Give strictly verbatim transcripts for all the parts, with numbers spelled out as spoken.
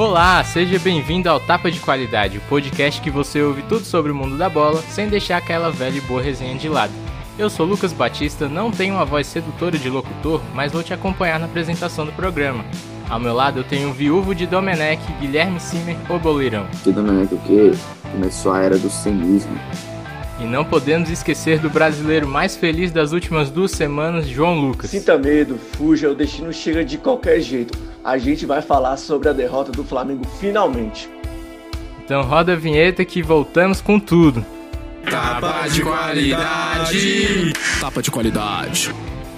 Olá, seja bem-vindo ao Tapa de Qualidade, o podcast que você ouve tudo sobre o mundo da bola, sem deixar aquela velha e boa resenha de lado. Eu sou Lucas Batista, não tenho uma voz sedutora de locutor, mas vou te acompanhar na apresentação do programa. Ao meu lado eu tenho o viúvo de Domenech, Guilherme Simer, o Boleirão. Que Domenech o quê? Começou a era do cinismo. E não podemos esquecer do brasileiro mais feliz das últimas duas semanas, João Lucas. Sinta medo, fuja, o destino chega de qualquer jeito. A gente vai falar sobre a derrota do Flamengo finalmente. Então roda a vinheta que voltamos com tudo. Tapa de qualidade! Tapa de qualidade!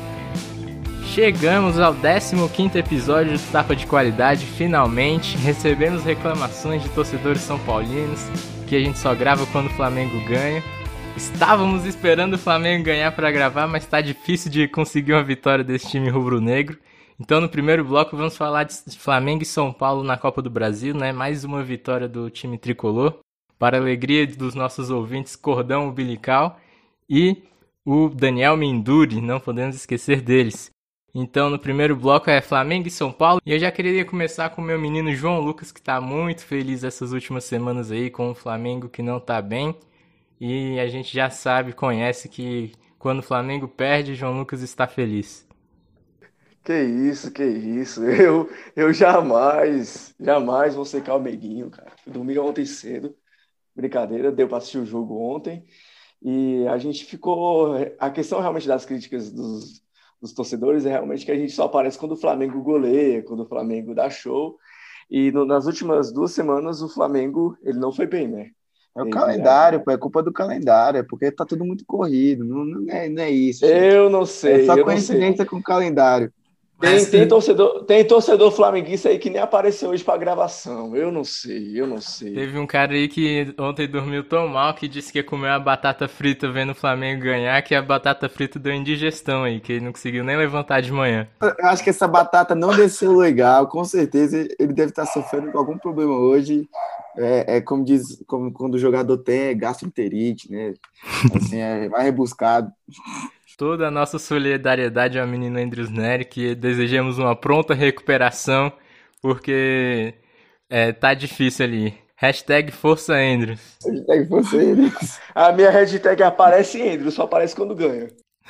Chegamos ao décimo quinto episódio do Tapa de Qualidade, finalmente. Recebemos reclamações de torcedores são paulinos, que a gente só grava quando o Flamengo ganha. Estávamos esperando o Flamengo ganhar para gravar, mas tá difícil de conseguir uma vitória desse time rubro-negro. Então no primeiro bloco vamos falar de Flamengo e São Paulo na Copa do Brasil, né? Mais uma vitória do time tricolor, para a alegria dos nossos ouvintes, cordão umbilical e o Daniel Minduri, não podemos esquecer deles. Então no primeiro bloco é Flamengo e São Paulo, e eu já queria começar com o meu menino João Lucas, que está muito feliz essas últimas semanas aí com o Flamengo que não está bem. E a gente já sabe, conhece que quando o Flamengo perde, João Lucas está feliz. Que isso, que isso. Eu, eu jamais, jamais vou secar o meiguinho, cara. Domingo ontem cedo. Brincadeira, deu para assistir o jogo ontem. E a gente ficou... A questão realmente das críticas dos, dos torcedores é realmente que a gente só aparece quando o Flamengo goleia, quando o Flamengo dá show. E no, nas últimas duas semanas o Flamengo, ele não foi bem, né? É o calendário, pô, é culpa do calendário, é porque tá tudo muito corrido, não, não, é, não é isso. Eu não sei, é só eu coincidência com o calendário. Tem, tem, torcedor, tem torcedor flamenguista aí que nem apareceu hoje pra gravação, eu não sei, eu não sei. Teve um cara aí que ontem dormiu tão mal que disse que ia comer uma batata frita vendo o Flamengo ganhar, que a batata frita deu indigestão aí, que ele não conseguiu nem levantar de manhã. Eu acho que essa batata não desceu legal, com certeza ele deve estar sofrendo com algum problema hoje. É, é como diz, como quando o jogador tem gastroenterite, né? Assim, é mais rebuscado. Toda a nossa solidariedade ao menino Andrews Nery, que desejamos uma pronta recuperação, porque é, tá difícil ali. Hashtag Força Andrews. Hashtag Força Andrews. A minha hashtag aparece Andrews, só aparece quando ganha.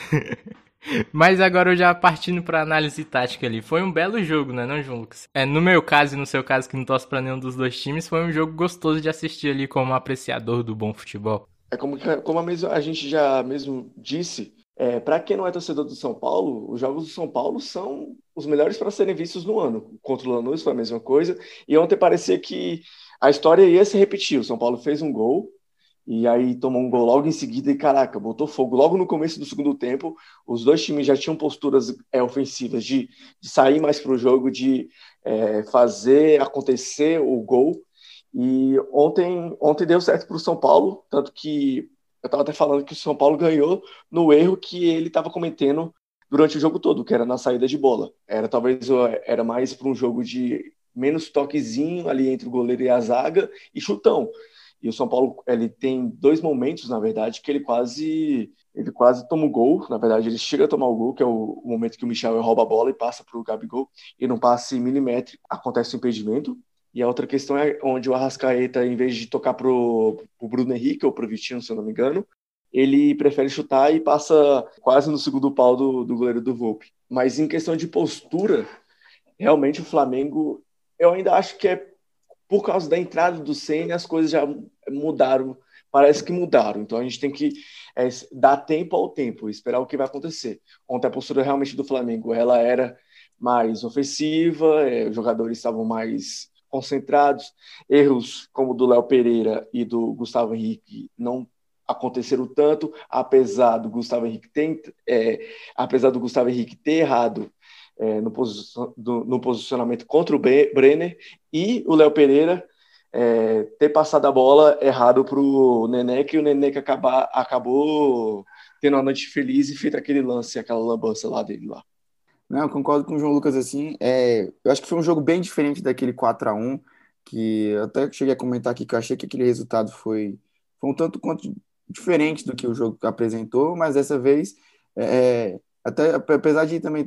Mas agora eu já partindo para análise tática ali. Foi um belo jogo, né, não, João Lucas? É, no meu caso e no seu caso, que não torce para nenhum dos dois times, foi um jogo gostoso de assistir ali como apreciador do bom futebol. É como, como a, mesmo, a gente já mesmo disse, é, para quem não é torcedor do São Paulo, os jogos do São Paulo são os melhores para serem vistos no ano. Contra o Lanús foi a mesma coisa. E ontem parecia que a história ia se repetir. O São Paulo fez um gol, e aí tomou um gol logo em seguida e, caraca, botou fogo. Logo no começo do segundo tempo, os dois times já tinham posturas é, ofensivas de, de sair mais para o jogo, de é, fazer acontecer o gol. E ontem, ontem deu certo para o São Paulo, tanto que eu estava até falando que o São Paulo ganhou no erro que ele estava cometendo durante o jogo todo, que era na saída de bola. Era talvez era mais para um jogo de menos toquezinho ali entre o goleiro e a zaga e chutão. E o São Paulo, ele tem dois momentos, na verdade, que ele quase, ele quase toma o gol. Na verdade, ele chega a tomar o gol, que é o, o momento que o Michel rouba a bola e passa para o Gabigol. E num passe milimétrico, acontece o impedimento. E a outra questão é onde o Arrascaeta, em vez de tocar para o Bruno Henrique ou para o Vitinho, se eu não me engano, ele prefere chutar e passa quase no segundo pau do, do goleiro do Volpi. Mas em questão de postura, realmente o Flamengo, eu ainda acho que é por causa da entrada do Ceni, as coisas já mudaram, parece que mudaram. Então a gente tem que é, dar tempo ao tempo, esperar o que vai acontecer. Ontem a postura realmente do Flamengo, ela era mais ofensiva, é, os jogadores estavam mais concentrados, erros como o do Léo Pereira e do Gustavo Henrique não aconteceram tanto, apesar do Gustavo Henrique ter, é, apesar do Gustavo Henrique ter errado É, no, posici- do, no posicionamento contra o Brenner, e o Léo Pereira é, ter passado a bola errado para o Neneca, e o Neneca acabar, acabou tendo uma noite feliz e feito aquele lance, aquela lambança lá dele lá. Não, eu concordo com o João Lucas, assim, é, eu acho que foi um jogo bem diferente daquele quatro a um, que eu até cheguei a comentar aqui que eu achei que aquele resultado foi, foi um tanto quanto diferente do que o jogo apresentou, mas dessa vez, é, até apesar de também ter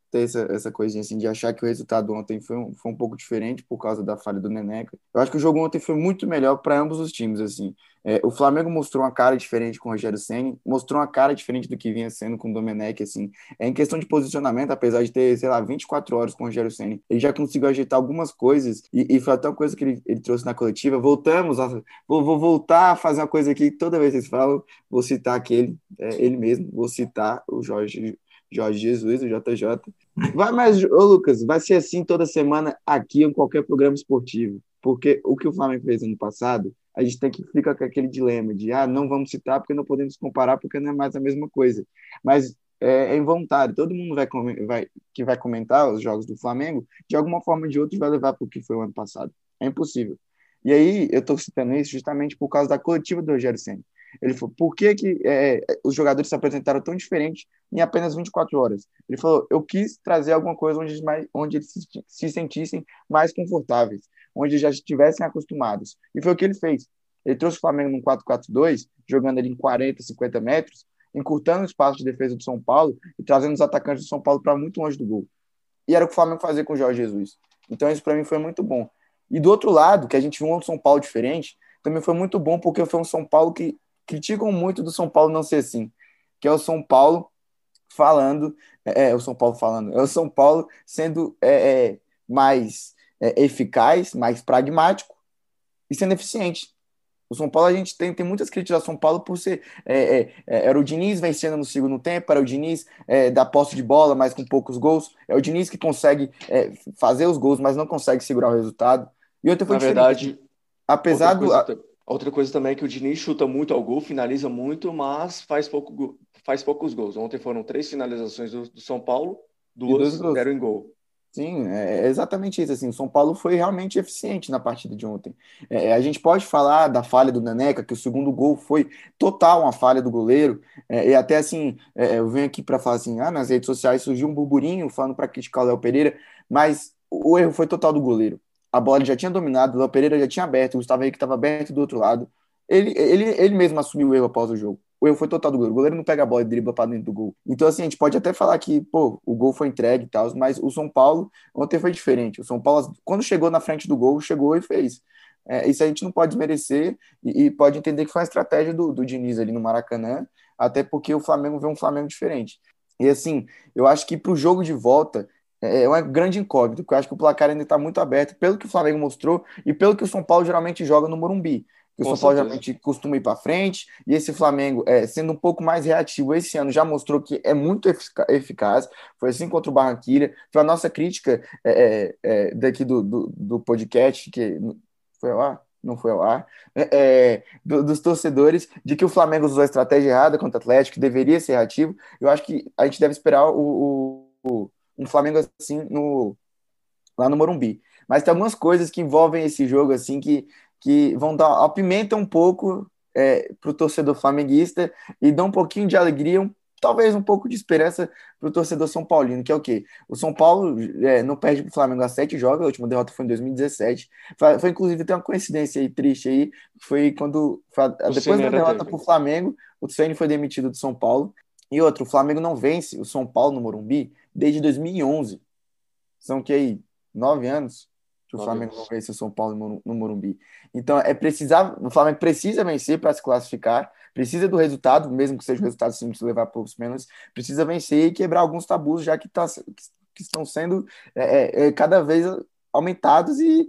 ter essa, essa coisinha assim de achar que o resultado ontem foi um, foi um pouco diferente por causa da falha do Neneca. Eu acho que o jogo ontem foi muito melhor para ambos os times, assim. É, o Flamengo mostrou uma cara diferente com o Rogério Ceni, mostrou uma cara diferente do que vinha sendo com o Domenech, assim. É, em questão de posicionamento, apesar de ter, sei lá, vinte e quatro horas com o Rogério Ceni, ele já conseguiu ajeitar algumas coisas e, e foi até uma coisa que ele, ele trouxe na coletiva. Voltamos, a, vou, vou voltar a fazer uma coisa aqui que toda vez que vocês falam, vou citar aquele, é, ele mesmo, vou citar o Jorge, Jorge Jesus, o J J. Vai, mas, ô Lucas, vai ser assim toda semana aqui em qualquer programa esportivo, porque o que o Flamengo fez ano passado, a gente tem que ficar com aquele dilema de, ah, não vamos citar porque não podemos comparar porque não é mais a mesma coisa, mas é, é involuntário, todo mundo vai, vai, que vai comentar os jogos do Flamengo, de alguma forma ou de outra vai levar para o que foi o ano passado, é impossível. E aí, eu estou citando isso justamente por causa da coletiva do Rogério Ceni. Ele falou, por que, que é, os jogadores se apresentaram tão diferentes em apenas vinte e quatro horas? Ele falou, eu quis trazer alguma coisa onde, mais, onde eles se, se sentissem mais confortáveis, onde já estivessem acostumados. E foi o que ele fez. Ele trouxe o Flamengo num quatro quatro dois, jogando ali em quarenta, cinquenta metros, encurtando o espaço de defesa do São Paulo e trazendo os atacantes do São Paulo para muito longe do gol. E era o que o Flamengo fazia com o Jorge Jesus. Então isso para mim foi muito bom. E do outro lado, que a gente viu um São Paulo diferente, também foi muito bom porque foi um São Paulo que criticam muito do São Paulo não ser assim, que é o São Paulo falando, é, é o São Paulo falando, é o São Paulo sendo é, é, mais é, eficaz, mais pragmático e sendo eficiente. O São Paulo, a gente tem, tem muitas críticas ao São Paulo por ser. É, é, era o Diniz vencendo no segundo tempo, era o Diniz é, da posse de bola, mas com poucos gols. É o Diniz que consegue é, fazer os gols, mas não consegue segurar o resultado. E outra foi Na diferente. verdade, Apesar outra coisa, do. outra coisa também é que o Diniz chuta muito ao gol, finaliza muito, mas faz, pouco, faz poucos gols. Ontem foram três finalizações do, do São Paulo, duas deram em gol. Sim, é exatamente isso. Assim, o São Paulo foi realmente eficiente na partida de ontem. É, a gente pode falar da falha do Neneca, que o segundo gol foi total uma falha do goleiro. É, e até assim, é, eu venho aqui para falar assim: ah, nas redes sociais surgiu um burburinho falando para criticar o Léo Pereira, mas o erro foi total do goleiro. A bola já tinha dominado, o Léo Pereira já tinha aberto, o Gustavo Henrique estava aberto do outro lado. Ele, ele, ele mesmo assumiu o erro após o jogo. O erro foi total do goleiro. O goleiro não pega a bola e dribla para dentro do gol. Então, assim, a gente pode até falar que, pô, o gol foi entregue e tal, mas o São Paulo ontem foi diferente. O São Paulo, quando chegou na frente do gol, chegou e fez. É, isso a gente não pode desmerecer e, e pode entender que foi uma estratégia do, do Diniz ali no Maracanã, até porque o Flamengo vê um Flamengo diferente. E, assim, eu acho que para o jogo de volta é uma grande incógnita, porque eu acho que o placar ainda está muito aberto, pelo que o Flamengo mostrou e pelo que o São Paulo geralmente joga no Morumbi. Que o Com São Paulo certeza. geralmente costuma ir para frente, e esse Flamengo, é, sendo um pouco mais reativo esse ano, já mostrou que é muito efic- eficaz. Foi assim contra o Barranquilla. Foi a nossa crítica é, é, é, daqui do, do, do podcast, que foi ao ar? Não foi ao ar, é, é, do, dos torcedores, de que o Flamengo usou a estratégia errada contra o Atlético, que deveria ser reativo. Eu acho que a gente deve esperar o, o, o, um Flamengo assim no, lá no Morumbi. Mas tem algumas coisas que envolvem esse jogo assim que que vão dar, apimentam um pouco é, para o torcedor flamenguista e dão um pouquinho de alegria, um, talvez um pouco de esperança para o torcedor são paulino, que é o quê? O São Paulo é, não perde para o Flamengo há sete jogos, a última derrota foi em dois mil e dezessete. Foi, foi inclusive, tem uma coincidência aí triste aí, foi quando, foi, depois da derrota para o Flamengo, o Ceni foi demitido do São Paulo. E outro, o Flamengo não vence o São Paulo no Morumbi desde dois mil e onze. São que aí, nove anos? Que o Flamengo não vence o São Paulo no Morumbi. Então, é precisar, o Flamengo precisa vencer para se classificar, precisa do resultado, mesmo que seja o resultado simples de levar para os pênaltis, precisa vencer e quebrar alguns tabus, já que, tá, que estão sendo é, é, cada vez aumentados e,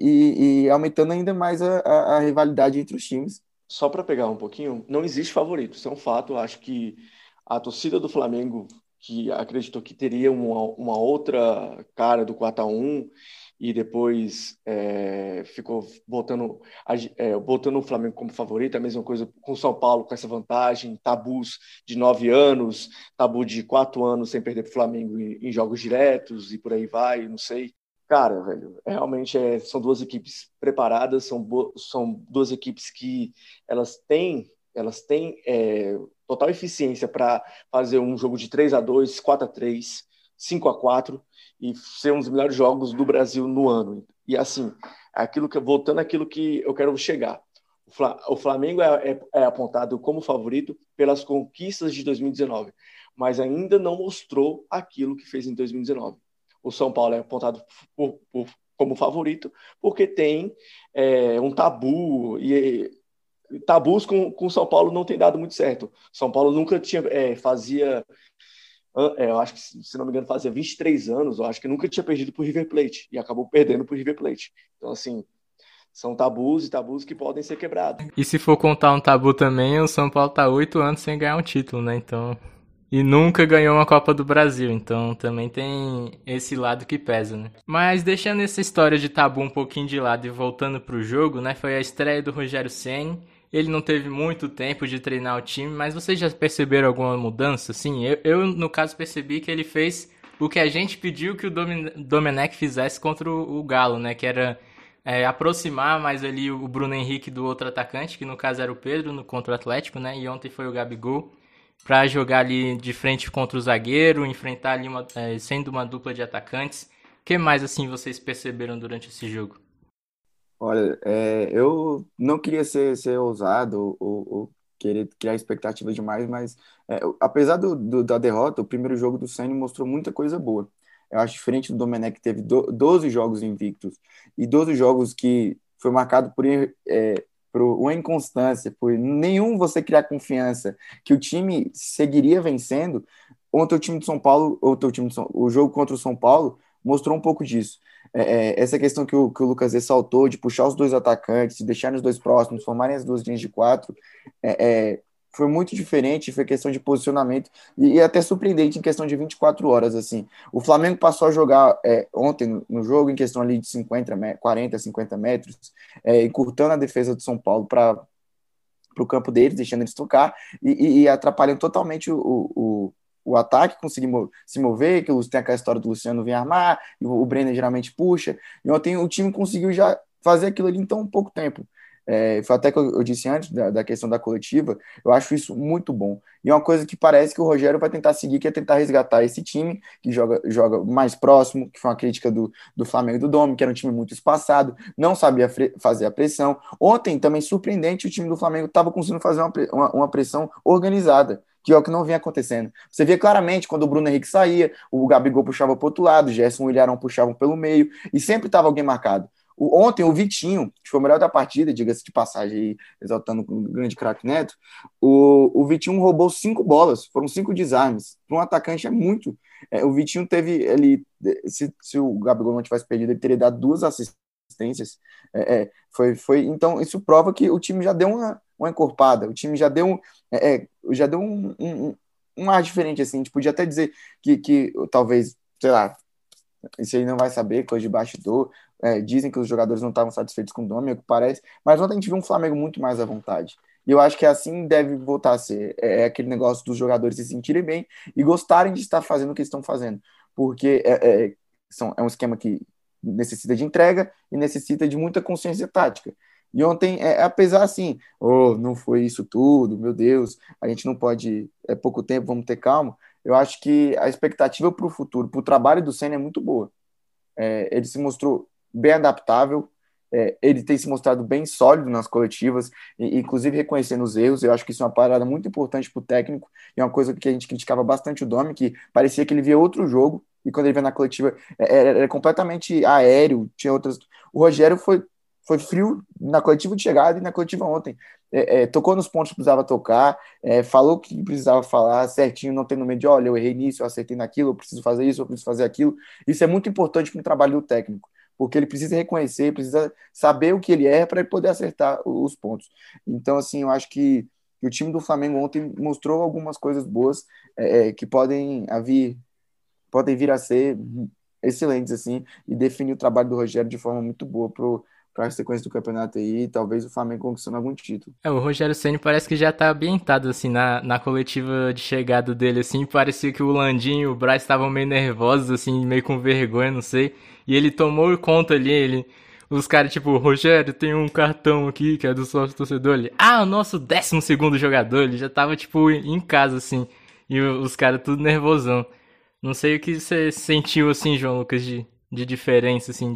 e, e aumentando ainda mais a, a, a rivalidade entre os times. Só para pegar um pouquinho, não existe favorito, isso é um fato. Eu acho que a torcida do Flamengo, que acreditou que teria uma, uma outra cara do quatro a um, e depois é, ficou botando, é, botando o Flamengo como favorito, a mesma coisa com o São Paulo, com essa vantagem, tabus de nove anos, tabu de quatro anos sem perder para o Flamengo em, em jogos diretos e por aí vai, não sei. Cara, velho, realmente é, são duas equipes preparadas, são, bo- são duas equipes que elas têm, elas têm é, total eficiência para fazer um jogo de três a dois, quatro a três, cinco a quatro, e ser um dos melhores jogos do Brasil no ano. E assim, aquilo que, voltando àquilo que eu quero chegar. O Flamengo é, é, é apontado como favorito pelas conquistas de dois mil e dezenove, mas ainda não mostrou aquilo que fez em dois mil e dezenove. O São Paulo é apontado por, por, como favorito porque tem é, um tabu, e tabus com o São Paulo não tem dado muito certo. São Paulo nunca tinha, é, fazia, é, eu acho que, se não me engano, fazia vinte e três anos, eu acho que nunca tinha perdido por River Plate, e acabou perdendo por River Plate. Então, assim, são tabus e tabus que podem ser quebrados. E se for contar um tabu também, o São Paulo tá oito anos sem ganhar um título, né? Então... E nunca ganhou uma Copa do Brasil, então também tem esse lado que pesa, né? Mas deixando essa história de tabu um pouquinho de lado e voltando pro jogo, né? Foi a estreia do Rogério Ceni. Ele não teve muito tempo de treinar o time, mas vocês já perceberam alguma mudança? Sim, eu, eu no caso percebi que ele fez o que a gente pediu que o Domenech fizesse contra o, o Galo, né? Que era... É, aproximar mais ali o Bruno Henrique do outro atacante, que no caso era o Pedro, no, contra o Atlético, né? E ontem foi o Gabigol, para jogar ali de frente contra o zagueiro, enfrentar ali uma, é, sendo uma dupla de atacantes. O que mais assim vocês perceberam durante esse jogo? Olha, é, eu não queria ser, ser ousado ou, ou querer criar expectativa demais, mas é, apesar do, do, da derrota, o primeiro jogo do Ceni mostrou muita coisa boa. Eu acho diferente do Domenech, que teve doze jogos invictos e doze jogos que foi marcado por, é, por uma inconstância, por nenhum você criar confiança que o time seguiria vencendo. Ontem o time de São Paulo, ontem o, time de São, o jogo contra o São Paulo mostrou um pouco disso. É, é, essa questão que o, que o Lucas ressaltou de puxar os dois atacantes, de deixar os dois próximos, formarem as duas linhas de quatro, é, é, foi muito diferente, foi questão de posicionamento e, e até surpreendente em questão de vinte e quatro horas, assim. O Flamengo passou a jogar é, ontem no, no jogo em questão ali de cinquenta, quarenta, cinquenta metros, é, encurtando a defesa do São Paulo para o campo deles, deixando eles tocar e, e, e atrapalhando totalmente o, o, o ataque, conseguir se mover, que tem aquela história do Luciano vir armar, e o, o Brenner geralmente puxa, e ontem o time conseguiu já fazer aquilo ali em tão pouco tempo. É, foi até que eu, eu disse antes da, da questão da coletiva, eu acho isso muito bom. E é uma coisa que parece que o Rogério vai tentar seguir, que é tentar resgatar esse time que joga, joga mais próximo, que foi uma crítica do, do Flamengo e do Dome, que era um time muito espaçado, não sabia fre- fazer a pressão. Ontem, também surpreendente, o time do Flamengo estava conseguindo fazer uma, uma, uma pressão organizada, que é o que não vinha acontecendo. Você via claramente quando o Bruno Henrique saía, o Gabigol puxava para o outro lado, o Gerson e o Ilharão puxavam pelo meio, e sempre estava alguém marcado. O, ontem, o Vitinho, que foi o melhor da partida, diga-se de passagem, exaltando o grande craque Neto, o, o Vitinho roubou cinco bolas, foram cinco desarmes. Para um atacante é muito. É, o Vitinho teve, ele, se, se o Gabigol não tivesse perdido, ele teria dado duas assistências. É, é, foi, foi, então, isso prova que o time já deu uma, uma encorpada, o time já deu um, é, já deu um, um, um ar diferente, assim. A gente podia até dizer que, que talvez, sei lá, isso aí não vai saber, coisa de bastidor. É, dizem que os jogadores não estavam satisfeitos com o nome, é o que parece, mas ontem a gente viu um Flamengo muito mais à vontade. E eu acho que assim deve voltar a ser. É, é aquele negócio dos jogadores se sentirem bem e gostarem de estar fazendo o que estão fazendo. Porque é, é, são, é um esquema que necessita de entrega e necessita de muita consciência tática. E ontem, é, apesar assim, oh, não foi isso tudo, meu Deus, a gente não pode, é pouco tempo, vamos ter calma. Eu acho que a expectativa para o futuro, para o trabalho do Ceni é muito boa. É, ele se mostrou bem adaptável, é, ele tem se mostrado bem sólido nas coletivas, e, inclusive reconhecendo os erros. Eu acho que isso é uma parada muito importante para o técnico, e é uma coisa que a gente criticava bastante o Domi, que parecia que ele via outro jogo, e quando ele vê na coletiva, era, era completamente aéreo, tinha outras... O Rogério foi, foi frio na coletiva de chegada e na coletiva ontem. É, é, tocou nos pontos que precisava tocar, é, falou o que precisava falar certinho, não tendo medo de, olha, eu errei nisso, eu acertei naquilo, eu preciso fazer isso, eu preciso fazer aquilo. Isso é muito importante para o trabalho do técnico, porque ele precisa reconhecer, precisa saber o que ele erra para ele poder acertar os pontos. Então, assim, eu acho que, que o time do Flamengo ontem mostrou algumas coisas boas é, que podem vir, podem vir a ser excelentes, assim, e definir o trabalho do Rogério de forma muito boa pro para a sequência do campeonato aí, talvez o Flamengo conquistando algum título. É, o Rogério Ceni parece que já tá ambientado, assim, na, na coletiva de chegada dele, assim, parecia que o Landinho e o Braz estavam meio nervosos, assim, meio com vergonha, não sei, e ele tomou conta ali, ele, os caras, tipo, Rogério, tem um cartão aqui, que é do sócio torcedor, ele, ah, o nosso décimo segundo jogador, ele já tava, tipo, em casa, assim, e os caras tudo nervosão. Não sei o que você sentiu, assim, João Lucas, de, de diferença, assim, de...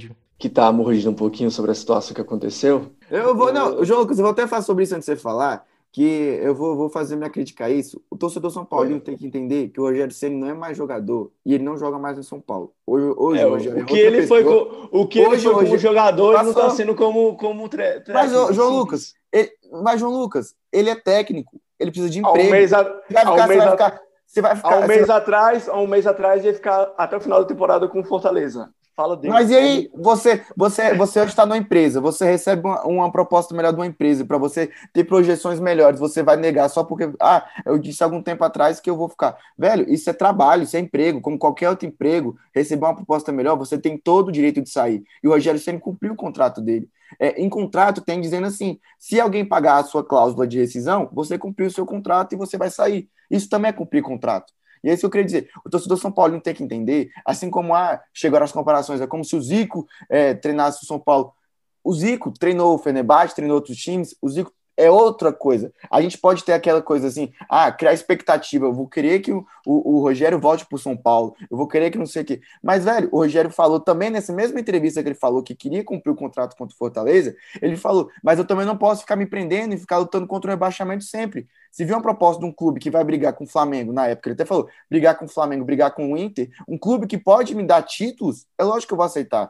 que tá mordido um pouquinho sobre a situação que aconteceu. Eu vou, não, João Lucas, eu vou até falar sobre isso antes de você falar, que eu vou, vou fazer minha crítica a isso. O torcedor São Paulino tem que entender que o Rogério Ceni não é mais jogador e ele não joga mais no São Paulo. Hoje, hoje É, o Rogério é o que outra ele foi, pessoa. co- o que ele Hoje, foi como hoje, jogador, ele não tá passou. sendo como, como tre- Mas, ô, técnico, João simples. Lucas, ele- mas, João Lucas, ele é técnico, ele precisa de Há um emprego. mês, a- Você vai há um ficar, você mês, vai a- ficar, você vai há ficar, um você mês atrás, há um mês atrás, ia ficar até o final da temporada com o Fortaleza. Fala dele. Mas e aí, você, você, você hoje está numa empresa, você recebe uma, uma proposta melhor de uma empresa para você ter projeções melhores, você vai negar só porque, ah, eu disse algum tempo atrás que eu vou ficar. Velho, isso é trabalho, isso é emprego, como qualquer outro emprego, receber uma proposta melhor, você tem todo o direito de sair. E o Rogério Ceni cumpriu o contrato dele. É, em contrato tem dizendo assim, se alguém pagar a sua cláusula de rescisão, você cumpriu o seu contrato e você vai sair. Isso também é cumprir contrato. E é isso que eu queria dizer. O torcedor São Paulo tem que entender, assim como ah, chegaram as comparações, é como se o Zico é, treinasse o São Paulo. O Zico treinou o Fenerbahçe, treinou outros times, o Zico é outra coisa. A gente pode ter aquela coisa assim, ah, criar expectativa, eu vou querer que o, o, o Rogério volte para o São Paulo, eu vou querer que não sei o quê. Mas, velho, o Rogério falou também, nessa mesma entrevista que ele falou que queria cumprir o contrato contra o Fortaleza, ele falou, mas eu também não posso ficar me prendendo e ficar lutando contra o rebaixamento sempre. Se vir uma proposta de um clube que vai brigar com o Flamengo, na época ele até falou, brigar com o Flamengo, brigar com o Inter, um clube que pode me dar títulos, é lógico que eu vou aceitar.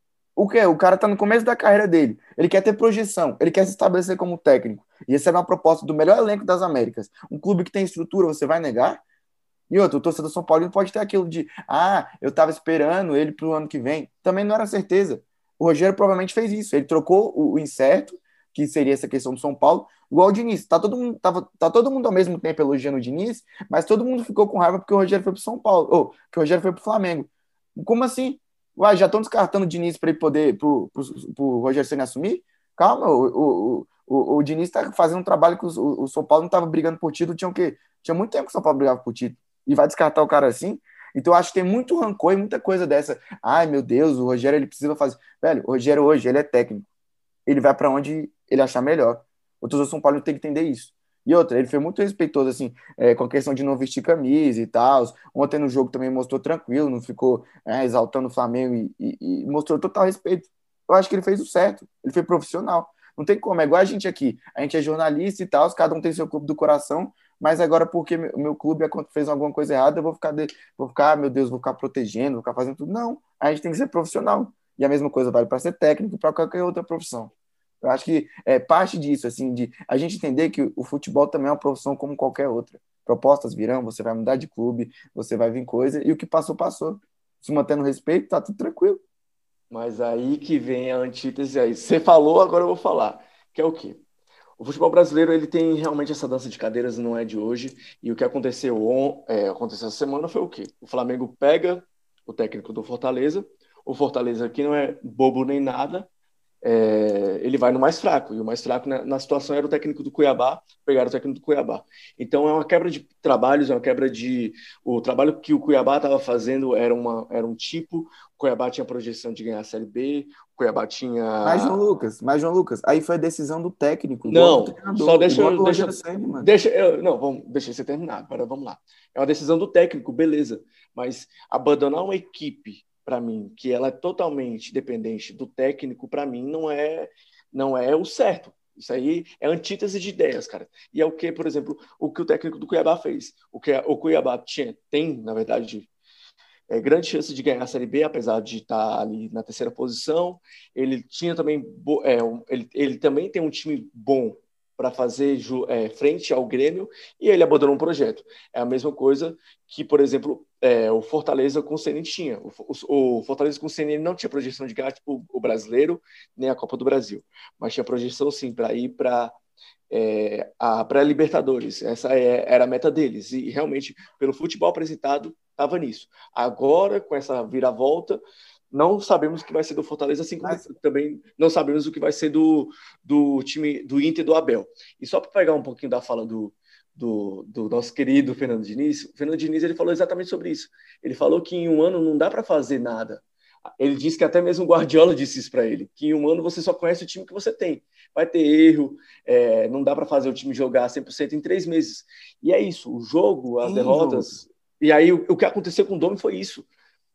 O que? O cara tá no começo da carreira dele. Ele quer ter projeção, ele quer se estabelecer como técnico. E essa é uma proposta do melhor elenco das Américas. Um clube que tem estrutura, você vai negar? E outro, o torcedor São Paulo pode ter aquilo de, ah, eu tava esperando ele pro ano que vem. Também não era certeza. O Rogério provavelmente fez isso. Ele trocou o, o incerto, que seria essa questão do São Paulo, igual o Diniz. Tá todo mundo, tava, tá todo mundo ao mesmo tempo elogiando o Diniz, mas todo mundo ficou com raiva porque o Rogério foi pro São Paulo, ou que o Rogério foi pro Flamengo. Como assim? Uai, já estão descartando o Diniz para ele poder, pro, pro, pro Rogério Ceni assumir? Calma, o, o, o, o Diniz está fazendo um trabalho que o, o São Paulo não estava brigando por título, tinha o quê? Tinha muito tempo que o São Paulo brigava por título. E vai descartar o cara assim? Então, eu acho que tem muito rancor e muita coisa dessa. Ai, meu Deus, o Rogério, ele precisa fazer... Velho, o Rogério hoje, ele é técnico. Ele vai para onde ele achar melhor. O torcedor São Paulo tem que entender isso. E outra, ele foi muito respeitoso, assim, é, com a questão de não vestir camisa e tal. Ontem no jogo também mostrou tranquilo, não ficou é, exaltando o Flamengo e, e, e mostrou total respeito. Eu acho que ele fez o certo, ele foi profissional. Não tem como, é igual a gente aqui. A gente é jornalista e tal, cada um tem seu clube do coração, mas agora porque meu, meu clube fez alguma coisa errada, eu vou ficar, de, vou ficar, meu Deus, vou ficar protegendo, vou ficar fazendo tudo. Não, a gente tem que ser profissional. E a mesma coisa vale para ser técnico e para qualquer outra profissão. Eu acho que é parte disso, assim, de a gente entender que o futebol também é uma profissão como qualquer outra. Propostas virão, você vai mudar de clube, você vai vir coisa, e o que passou, passou. Se mantendo respeito, tá tudo tranquilo. Mas aí que vem a antítese aí. Você falou, agora eu vou falar. Que é o quê? O futebol brasileiro, ele tem realmente essa dança de cadeiras, não é de hoje. E o que aconteceu, on, é, aconteceu essa semana foi o quê? O Flamengo pega o técnico do Fortaleza. O Fortaleza, que não é bobo nem nada, É, ele vai no mais fraco, e o mais fraco na, na situação era o técnico do Cuiabá, pegaram o técnico do Cuiabá. Então é uma quebra de trabalhos, é uma quebra de... O trabalho que o Cuiabá estava fazendo era, uma, era um tipo, o Cuiabá tinha projeção de ganhar a Série B, o Cuiabá tinha... Mas, João Lucas, mas, João Lucas, aí foi a decisão do técnico, Não, do treinador, só deixa igual eu... do Deixa, Rogério Ceni, mano. deixa, eu, não, vamos, deixa você terminar, agora vamos lá. É uma decisão do técnico, beleza, mas abandonar uma equipe, para mim, que ela é totalmente dependente do técnico, para mim, não é, não é o certo. Isso aí é antítese de ideias, cara. E é o que, por exemplo, o que o técnico do Cuiabá fez. O que o Cuiabá tinha, tem, na verdade, é, grande chance de ganhar a Série B, apesar de estar ali na terceira posição. Ele tinha também, é, um, ele, ele também tem um time bom para fazer é, frente ao Grêmio, e ele abandonou um projeto. É a mesma coisa que, por exemplo, é, o Fortaleza com o Ceni tinha. O, o, o Fortaleza com o Ceni não tinha projeção de ganhar tipo, o Brasileiro, nem a Copa do Brasil, mas tinha projeção sim para ir para é, a pré-Libertadores. Essa é, era a meta deles, e realmente, pelo futebol apresentado, estava nisso. Agora, com essa viravolta, não sabemos o que vai ser do Fortaleza, assim como Mas... também não sabemos o que vai ser do, do time do Inter e do Abel. E só para pegar um pouquinho da fala do, do, do nosso querido Fernando Diniz, o Fernando Diniz ele falou exatamente sobre isso. Ele falou que em um ano não dá para fazer nada. Ele disse que até mesmo o Guardiola disse isso para ele, que em um ano você só conhece o time que você tem. Vai ter erro, é, não dá para fazer o time jogar cem por cento em três meses. E é isso, o jogo, as Sim, derrotas... Jogo. E aí o, o que aconteceu com o Domi foi isso.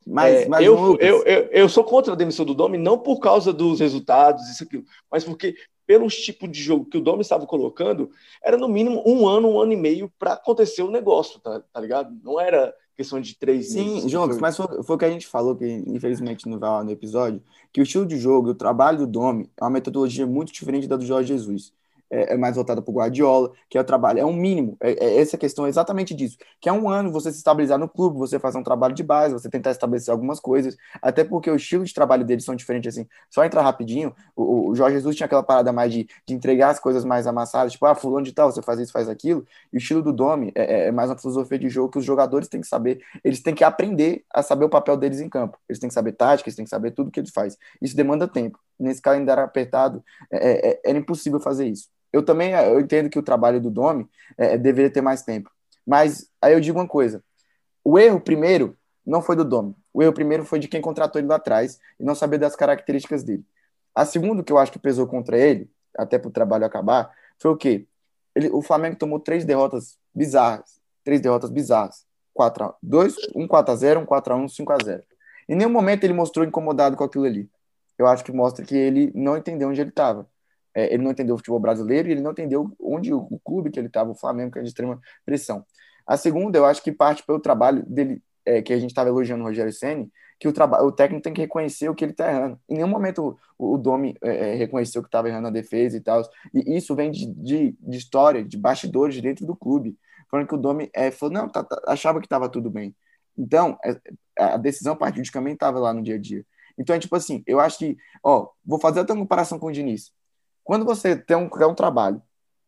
Mas, É, mas eu, Lucas, eu, eu, eu sou contra a demissão do Domi, não por causa dos resultados, isso aquilo, mas porque, pelo tipo de jogo que o Domi estava colocando, era no mínimo um ano, um ano e meio para acontecer o negócio, tá, tá ligado? Não era questão de três sim, meses. Que João, foi... mas foi, foi o que a gente falou, que infelizmente não vai lá no episódio, que o estilo de jogo, o trabalho do Domi é uma metodologia muito diferente da do Jorge Jesus. É, é mais voltada para o Guardiola, que é o trabalho, é um mínimo. É, é essa questão é exatamente disso. Que é um ano você se estabilizar no clube, você fazer um trabalho de base, você tentar estabelecer algumas coisas, até porque o estilo de trabalho deles são diferentes, assim. Só entrar rapidinho, o, o Jorge Jesus tinha aquela parada mais de, de entregar as coisas mais amassadas, tipo, ah, fulano de tal, você faz isso, faz aquilo, e o estilo do Domi é, é mais uma filosofia de jogo que os jogadores têm que saber, eles têm que aprender a saber o papel deles em campo. Eles têm que saber tática, eles têm que saber tudo que eles fazem. Isso demanda tempo. Nesse calendário apertado, é, é, era impossível fazer isso. Eu também eu entendo que o trabalho do Domi é, deveria ter mais tempo. Mas aí eu digo uma coisa: o erro primeiro não foi do Domi. O erro primeiro foi de quem contratou ele lá atrás e não saber das características dele. A segunda que eu acho que pesou contra ele, até para o trabalho acabar, foi o quê? Ele, o Flamengo tomou três derrotas bizarras. Três derrotas bizarras. quatro a dois, um quatro a zero, um quatro a um, cinco a zero. Em nenhum momento ele mostrou incomodado com aquilo ali. Eu acho que mostra que ele não entendeu onde ele estava. É, ele não entendeu o futebol brasileiro e ele não entendeu onde o, o clube que ele estava, o Flamengo, que é de extrema pressão. A segunda, eu acho que parte pelo trabalho dele, é, que a gente estava elogiando o Rogério Ceni, que o, o técnico tem que reconhecer o que ele está errando. Em nenhum momento o, o Domi é, reconheceu que estava errando na defesa e tal. E isso vem de, de, de história, de bastidores de dentro do clube. Falando que o Domi é, falou, não, tá, tá, achava que estava tudo bem. Então, é, a decisão partiu de também estava lá no dia a dia. Então, é tipo assim, eu acho que, ó, vou fazer até uma comparação com o Diniz. Quando você tem um, quer um trabalho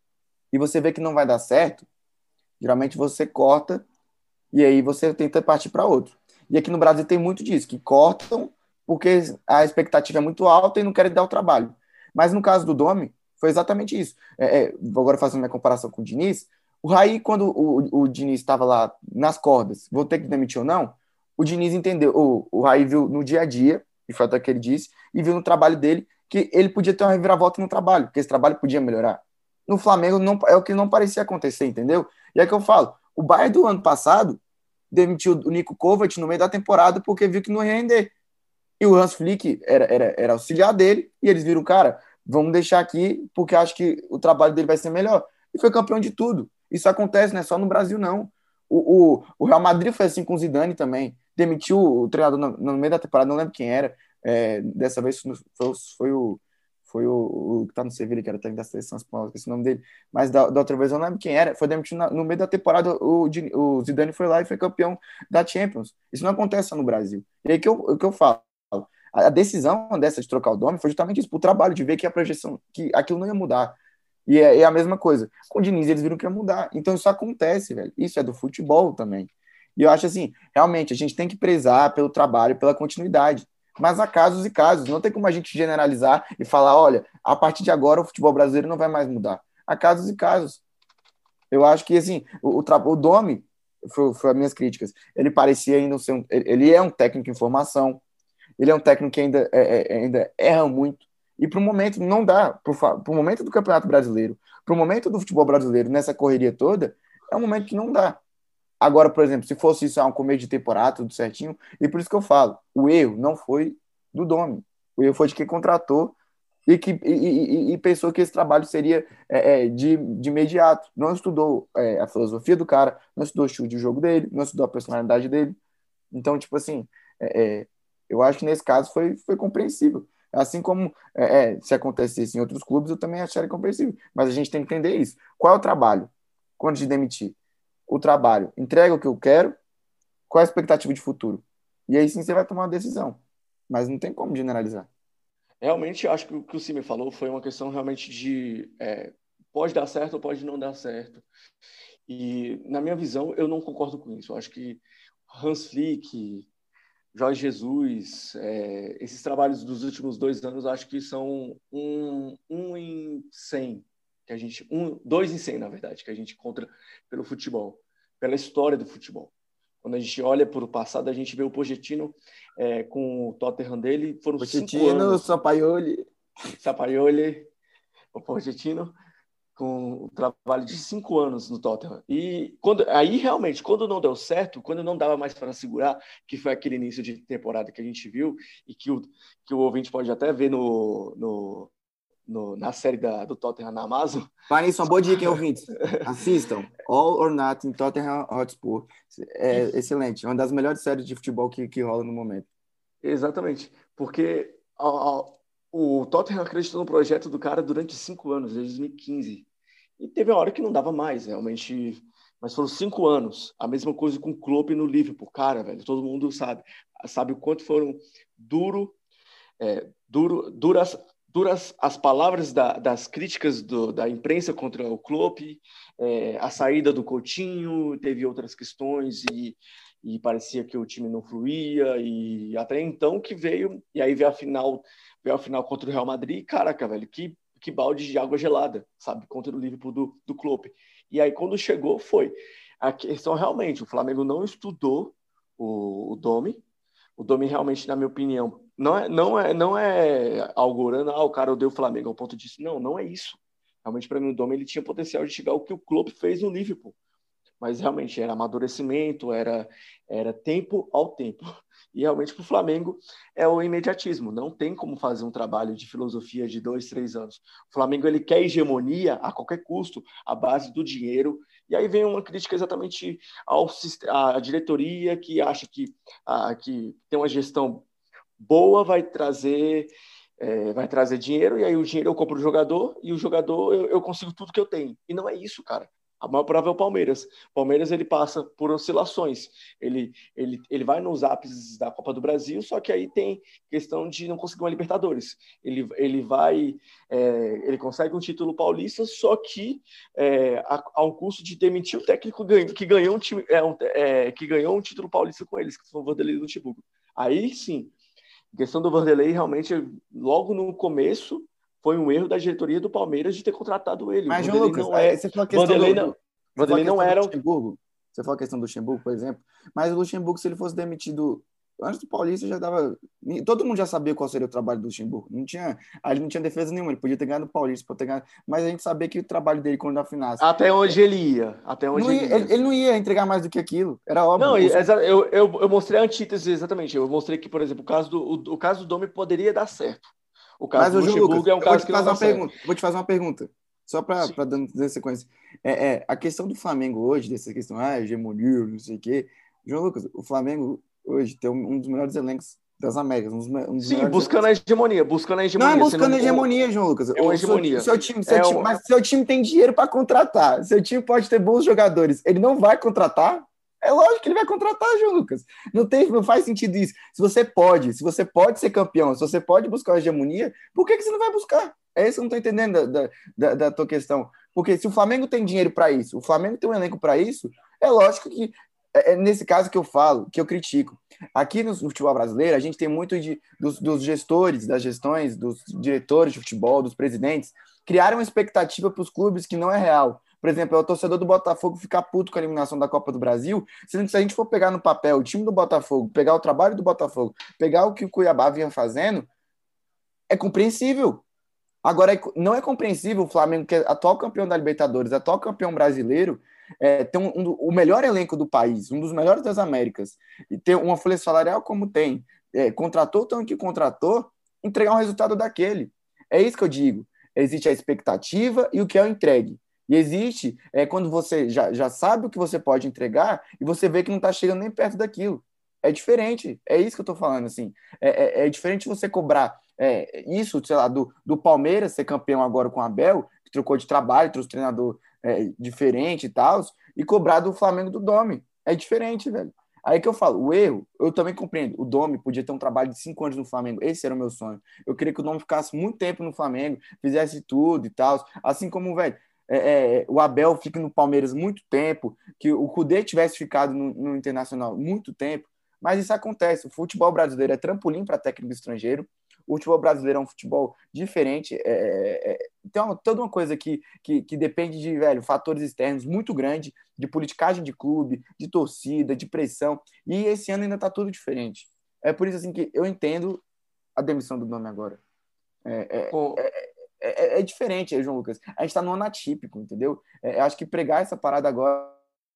e você vê que não vai dar certo, geralmente você corta e aí você tenta partir para outro. E aqui no Brasil tem muito disso, que cortam porque a expectativa é muito alta e não querem dar o trabalho. Mas no caso do Domi, foi exatamente isso. É, é, vou agora fazendo minha comparação com o Diniz. O Raí, quando o, o Diniz estava lá nas cordas, vou ter que demitir ou não, o Diniz entendeu, o, o Raí viu no dia a dia, e foi até o que ele disse, e viu no trabalho dele que ele podia ter uma reviravolta no trabalho, porque esse trabalho podia melhorar. No Flamengo não, é o que não parecia acontecer, entendeu? E é que eu falo, o Bayern do ano passado demitiu o Nico Kovac no meio da temporada porque viu que não ia render. E o Hans Flick era, era, era auxiliar dele, e eles viram, cara, vamos deixar aqui porque acho que o trabalho dele vai ser melhor. E foi campeão de tudo. Isso acontece, não é só no Brasil, não. O, o, o Real Madrid foi assim com o Zidane também. Demitiu o treinador no, no meio da temporada, não lembro quem era. É, dessa vez foi, foi o foi o, o que tá no Sevilha, que era técnico da seleção espanhola, esqueci o nome dele, mas da, da outra vez eu não lembro quem era, foi demitido na, no meio da temporada, o, o Zidane foi lá e foi campeão da Champions. Isso não acontece só no Brasil. E aí que eu, o que eu falo, a decisão dessa de trocar o Domi foi justamente isso, pro trabalho, de ver que a projeção, que aquilo não ia mudar. E é, é a mesma coisa. Com o Diniz, eles viram que ia mudar. Então isso acontece, velho. Isso é do futebol também. E eu acho assim, realmente, a gente tem que prezar pelo trabalho, pela continuidade. Mas há casos e casos. Não tem como a gente generalizar e falar, olha, a partir de agora o futebol brasileiro não vai mais mudar. Há casos e casos. Eu acho que, assim, o, o, o Domi, foi, foi as minhas críticas, ele parecia ainda ser um, ele é um técnico em formação, ele é um técnico que ainda, é, é, ainda erra muito. E para o momento não dá, para o momento do Campeonato Brasileiro, para o momento do futebol brasileiro, nessa correria toda, é um momento que não dá. Agora, por exemplo, se fosse isso, um começo de temporada, tudo certinho, e por isso que eu falo, o erro não foi do Domi, o erro foi de quem contratou e, que, e, e, e pensou que esse trabalho seria é, é, de, de imediato. Não estudou é, a filosofia do cara, não estudou o estilo de jogo dele, não estudou a personalidade dele. Então, tipo assim, é, é, eu acho que nesse caso foi, foi compreensível. Assim como é, é, se acontecesse em outros clubes, eu também acharia compreensível. Mas a gente tem que entender isso. Qual é o trabalho? Quando de demitir? O trabalho entrega o que eu quero, qual é a expectativa de futuro? E aí sim você vai tomar uma decisão. Mas não tem como generalizar. Realmente, acho que o que o Cime falou foi uma questão realmente de é, pode dar certo ou pode não dar certo. E, na minha visão, eu não concordo com isso. Eu acho que Hans Flick, Jorge Jesus, é, esses trabalhos dos últimos dois anos, acho que são um, um em cem. Que a gente, um, dois em cem, na verdade, que a gente encontra pelo futebol, pela história do futebol. Quando a gente olha para o passado, a gente vê o Pochettino é, com o Tottenham dele, foram Pochettino, cinco anos. Sampaoli. Sampaoli, o Pochettino, com o trabalho de cinco anos no Tottenham. E quando, aí, realmente, quando não deu certo, quando não dava mais para segurar, que foi aquele início de temporada que a gente viu, e que o, que o ouvinte pode até ver no, no, no, na série da, do Tottenham na Amazon. Para isso, uma boa dica, hein, ouvintes? Assistam All or Nothing Tottenham Hotspur. É excelente, uma das melhores séries de futebol que, que rola no momento. Exatamente, porque a, a, o Tottenham acreditou no projeto do cara durante cinco anos, desde dois mil e quinze. E teve uma hora que não dava mais, realmente. Mas foram cinco anos. A mesma coisa com o Klopp no Liverpool. Cara, velho, todo mundo sabe. Sabe o quanto foram duro, é, duro, duras, duras as palavras da, das críticas do, da imprensa contra o Klopp, é, a saída do Coutinho, teve outras questões e, e parecia que o time não fluía. E até então que veio, e aí veio a final, veio a final contra o Real Madrid. Caraca, velho, que que balde de água gelada, sabe, contra o Liverpool do, do Klopp. E aí, quando chegou, foi. A questão, realmente, o Flamengo não estudou o, o Domi. O Domi, realmente, na minha opinião, não é, não é, não é algo orando, ah, o cara odeia o Flamengo ao ponto disso. Não, não é isso. Realmente, para mim, o Domi, ele tinha potencial de chegar ao que o Klopp fez no Liverpool. Mas, realmente, era amadurecimento, era, era tempo ao tempo. E, realmente, para o Flamengo, é o imediatismo. Não tem como fazer um trabalho de filosofia de dois, três anos. O Flamengo, ele quer hegemonia a qualquer custo, à base do dinheiro. E aí vem uma crítica exatamente ao, à diretoria, que acha que, a, que tem uma gestão boa, vai trazer... É, vai trazer dinheiro, e aí o dinheiro eu compro o jogador, e o jogador eu, eu consigo tudo que eu tenho. E não é isso, cara. A maior prova é o Palmeiras. O Palmeiras, ele passa por oscilações. Ele, ele, ele vai nos ápices da Copa do Brasil, só que aí tem questão de não conseguir uma Libertadores. Ele, ele vai... É, ele consegue um título paulista, só que é, ao custo de demitir o técnico que ganhou um, time, é, um, é, que ganhou um título paulista com eles, que foi o Vanderlei Luxemburgo. Aí, sim, a questão do Vanderlei, realmente, logo no começo... foi um erro da diretoria do Palmeiras de ter contratado ele. Mas, João Lucas, não é... você falou a questão Vanderlei do, não, do, Vanderlei não era... do Luxemburgo. Você falou a questão do Luxemburgo, por exemplo. Mas o Luxemburgo, se ele fosse demitido antes do Paulista, já dava... Todo mundo já sabia qual seria o trabalho do Luxemburgo. Não tinha... Ali não tinha defesa nenhuma. Ele podia ter ganhado o Paulista, podia ter ganhado... mas a gente sabia que o trabalho dele quando afinasse... Até onde ele ia. Até onde não ia, ele, ia. Ele, ele não ia entregar mais do que aquilo. Era óbvio. Não, eu, eu, eu mostrei a antítese, exatamente. Eu mostrei que, por exemplo, o caso do, o, o caso do Domi poderia dar certo. O caso Mas, do Luxemburgo Lucas, é um caso que não dá certo. Pergunta, vou te fazer uma pergunta, só para dar sequência. É, é, a questão do Flamengo hoje, dessa questão, ah, hegemonia, não sei o quê. João Lucas, o Flamengo hoje tem um, um dos melhores elencos das Américas. Um dos, um dos Sim, buscando elencos. a hegemonia, buscando a hegemonia. Não é buscando a hegemonia, João Lucas. É uma hegemonia. Seu, seu time, seu é time, uma... Mas seu time tem dinheiro para contratar. Seu time pode ter bons jogadores. Ele não vai contratar? É lógico que ele vai contratar, João Lucas. Não, tem, não faz sentido isso. Se você pode, se você pode ser campeão, se você pode buscar a hegemonia, por que, que você não vai buscar? É isso que eu não estou entendendo da, da, da tua questão. Porque se o Flamengo tem dinheiro para isso, o Flamengo tem um elenco para isso, é lógico que, é, é nesse caso que eu falo, que eu critico. Aqui no, no futebol brasileiro, a gente tem muito de, dos, dos gestores, das gestões, dos diretores de futebol, dos presidentes, criaram uma expectativa para os clubes que não é real. Por exemplo, é o torcedor do Botafogo ficar puto com a eliminação da Copa do Brasil, sendo que se a gente for pegar no papel o time do Botafogo, pegar o trabalho do Botafogo, pegar o que o Cuiabá vinha fazendo, é compreensível. Agora, não é compreensível o Flamengo, que é atual campeão da Libertadores, atual campeão brasileiro, é, ter um, um, o melhor elenco do país, um dos melhores das Américas, e ter uma folha salarial como tem, é, contratou o tanto que contratou, entregar um resultado daquele. É isso que eu digo. Existe a expectativa e o que é o entregue. E existe é, quando você já, já sabe o que você pode entregar e você vê que não está chegando nem perto daquilo. É diferente. É isso que eu estou falando. Assim. É, é, é diferente você cobrar é, isso, sei lá, do, do Palmeiras ser campeão agora com o Abel, que trocou de trabalho, trouxe treinador é, diferente e tal, e cobrar do Flamengo do Domi. É diferente, velho. Aí que eu falo, o erro, eu também compreendo. O Domi podia ter um trabalho de cinco anos no Flamengo. Esse era o meu sonho. Eu queria que o Domi ficasse muito tempo no Flamengo, fizesse tudo e tal. Assim como, velho, É, é, o Abel fica no Palmeiras muito tempo, que o Kudê tivesse ficado no, no Internacional muito tempo, mas isso acontece. O futebol brasileiro é trampolim para técnico estrangeiro, o futebol brasileiro é um futebol diferente, é, é, tem uma, toda uma coisa que, que, que depende de velho, fatores externos muito grande, de politicagem de clube, de torcida, de pressão, e esse ano ainda está tudo diferente. É por isso assim, que eu entendo a demissão do nome agora. É, é, Com... é, é, é diferente, João Lucas. A gente tá no ano atípico, entendeu? É, eu acho que pregar essa parada agora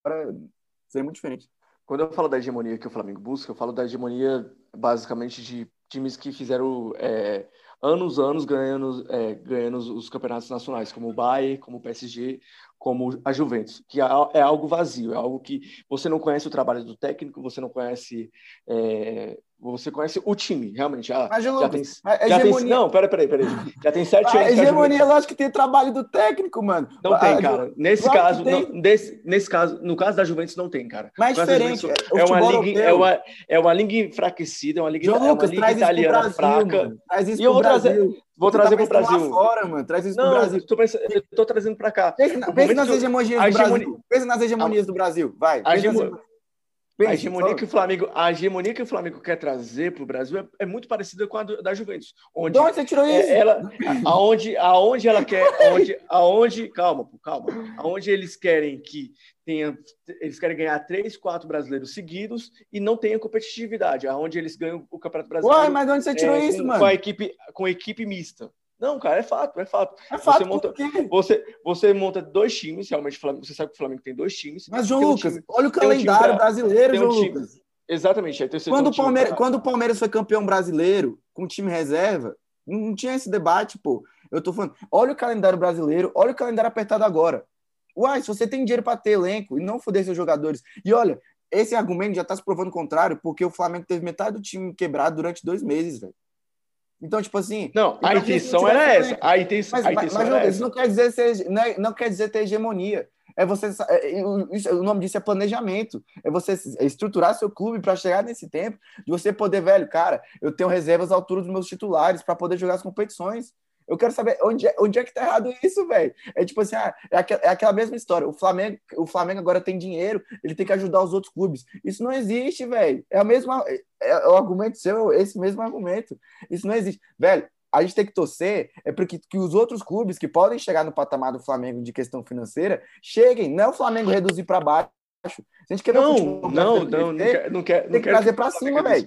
seria muito diferente. Quando eu falo da hegemonia que o Flamengo busca, eu falo da hegemonia basicamente de times que fizeram é, anos, anos ganhando, é, ganhando os campeonatos nacionais, como o Bayern, como o P S G, como a Juventus, que é algo vazio, é algo que você não conhece o trabalho do técnico, você não conhece... É, você conhece o time, realmente. Ah, mas, já Lucas, tem, já tem, não, peraí, peraí, peraí. Já tem sete anos. A hegemonia, lógico que tem trabalho do técnico, mano. Não tem, cara. Nesse caso, não, nesse, nesse caso, no caso da Juventus, não tem, cara. Mas é diferente. É uma, liga, é, uma, é uma liga enfraquecida, é uma liga, João é Lucas, uma liga italiana Brasil, fraca. Mano. Traz isso e eu vou Brasil. trazer, vou tu trazer tá pro Brasil. Lá fora, mano. Traz isso não, pro Brasil. Tô pensando, eu tô trazendo pra cá. Pensa, pensa nas hegemonias do hegemonia... Brasil. Pensa nas hegemonias a, do Brasil. Vai. A hegemonia... A hegemonia, que o Flamengo, a hegemonia que o Flamengo quer trazer para o Brasil é, é muito parecida com a do, da Juventus. Onde de onde você tirou isso? É, ela, aonde, aonde ela quer, aonde, aonde, calma, calma, aonde eles querem que tenha, eles querem ganhar três, quatro brasileiros seguidos e não tenha competitividade, aonde eles ganham o Campeonato Brasileiro. Ué, mas de onde você tirou é, isso, com, mano? Com a equipe, com a equipe mista. Não, cara, é fato, é fato. É fato, você monta, por quê? Você, você monta dois times, realmente, você sabe que o Flamengo tem dois times. Mas, João um Lucas, time, olha o calendário um pra, brasileiro, João um Lucas. Exatamente. Aí quando, um o Palmeiras, pra... quando o Palmeiras foi campeão brasileiro, com time reserva, não, não tinha esse debate, pô. Eu tô falando, olha o calendário brasileiro, olha o calendário apertado agora. Uai, se você tem dinheiro pra ter elenco e não foder seus jogadores. E olha, esse argumento já tá se provando o contrário, porque o Flamengo teve metade do time quebrado durante dois meses, velho. Então, tipo assim... Não, a intenção era essa. A intenção, mas, a intenção mas, era mas essa. Isso não quer dizer ser, não, é, não quer dizer ter hegemonia. É você, é, isso, o nome disso é planejamento. É você estruturar seu clube para chegar nesse tempo de você poder, velho, cara, eu tenho reservas à altura dos meus titulares para poder jogar as competições. Eu quero saber onde é, onde é que tá errado isso, velho. É tipo assim, ah, é, aquela, é aquela mesma história. O Flamengo, o Flamengo agora tem dinheiro, ele tem que ajudar os outros clubes. Isso não existe, velho. É a mesma, é, é o argumento seu, esse mesmo argumento. Isso não existe, velho. A gente tem que torcer é para que, que os outros clubes que podem chegar no patamar do Flamengo de questão financeira cheguem. Não é o Flamengo reduzir para baixo. Se a gente quer não, não, não, não, quer, não quer, tem que trazer para cima, velho.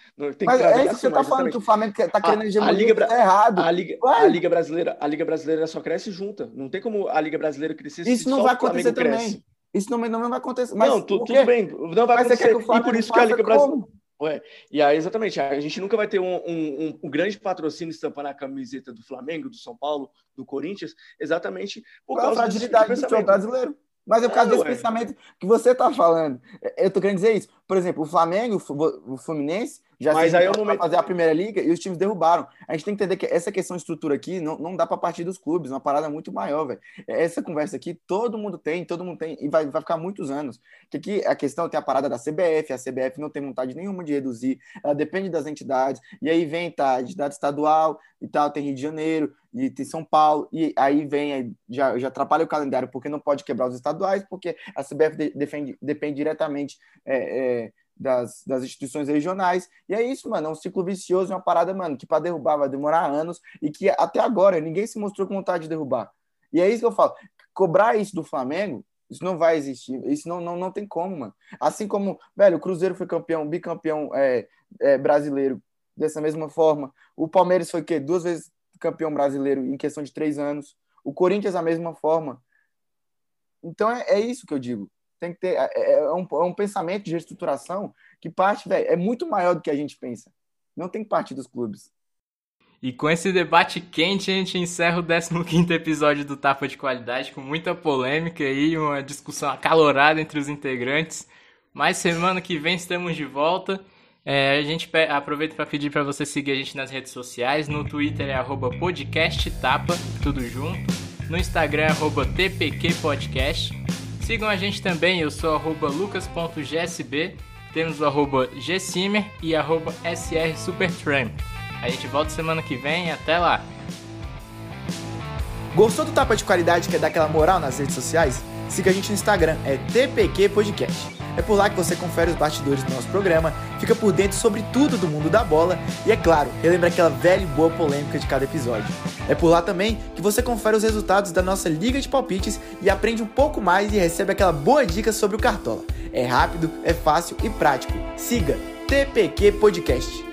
Mas é isso que você tá falando, que o Flamengo tá querendo hegemonia, a Liga tá errado. A Liga, a Liga Brasileira, a Liga Brasileira só cresce junta. Não tem como a Liga Brasileira crescer. Isso não vai acontecer também. Isso não, não vai acontecer. Mas não, tu, tudo bem, não vai mas acontecer. Que o e por isso que a Liga Brasileira... Ué, e aí, exatamente, a gente nunca vai ter um, um, um grande patrocínio estampando a camiseta do Flamengo, do São Paulo, do Corinthians, exatamente por causa da fragilidade do futebol brasileiro. Mas é por causa ah, desse ué. pensamento que você está falando. Eu tô querendo dizer isso. Por exemplo, o Flamengo, o Fluminense, já Mas se aí eu não me... fazer a primeira liga e os times derrubaram. A gente tem que entender que essa questão de estrutura aqui não, não dá para partir dos clubes, é uma parada muito maior, velho. Essa conversa aqui, todo mundo tem, todo mundo tem, e vai, vai ficar muitos anos. Que aqui a questão tem a parada da C B F, a C B F não tem vontade nenhuma de reduzir, ela depende das entidades, e aí vem, tá, a entidade estadual e tal, tem Rio de Janeiro, e tem São Paulo, e aí vem, aí já, já atrapalha o calendário, porque não pode quebrar os estaduais, porque a C B F de, defende, depende diretamente é, é, das, das instituições regionais, e é isso, mano, é um ciclo vicioso, é uma parada, mano, que para derrubar vai demorar anos, e que até agora ninguém se mostrou com vontade de derrubar. E é isso que eu falo, cobrar isso do Flamengo, isso não vai existir, isso não, não, não tem como, mano. Assim como, velho, o Cruzeiro foi campeão, bicampeão é, é, brasileiro, dessa mesma forma, o Palmeiras foi o quê? Duas vezes campeão brasileiro em questão de três anos, o Corinthians da mesma forma. Então é, é isso que eu digo. Tem que ter é, é, um, é um pensamento de reestruturação que parte, velho, é muito maior do que a gente pensa. Não tem que partir dos clubes. E com esse debate quente, a gente encerra o décimo quinto episódio do Tapa de Qualidade, com muita polêmica e uma discussão acalorada entre os integrantes. Mas semana que vem estamos de volta. É, a gente pe- aproveita para pedir para você seguir a gente nas redes sociais. No Twitter é arroba podcasttapa, tudo junto. No Instagram é arroba tpqpodcast. Sigam a gente também, eu sou arroba lucas ponto g s b. Temos o arroba gsimer e arroba srsupertram. A gente volta semana que vem, até lá. Gostou do Tapa de Qualidade, quer dar aquela moral nas redes sociais? Siga a gente no Instagram, é T P Q Podcast. É por lá que você confere os bastidores do nosso programa, fica por dentro sobre tudo do mundo da bola e, é claro, relembra aquela velha e boa polêmica de cada episódio. É por lá também que você confere os resultados da nossa Liga de Palpites e aprende um pouco mais e recebe aquela boa dica sobre o Cartola. É rápido, é fácil e prático. Siga T P Q Podcast.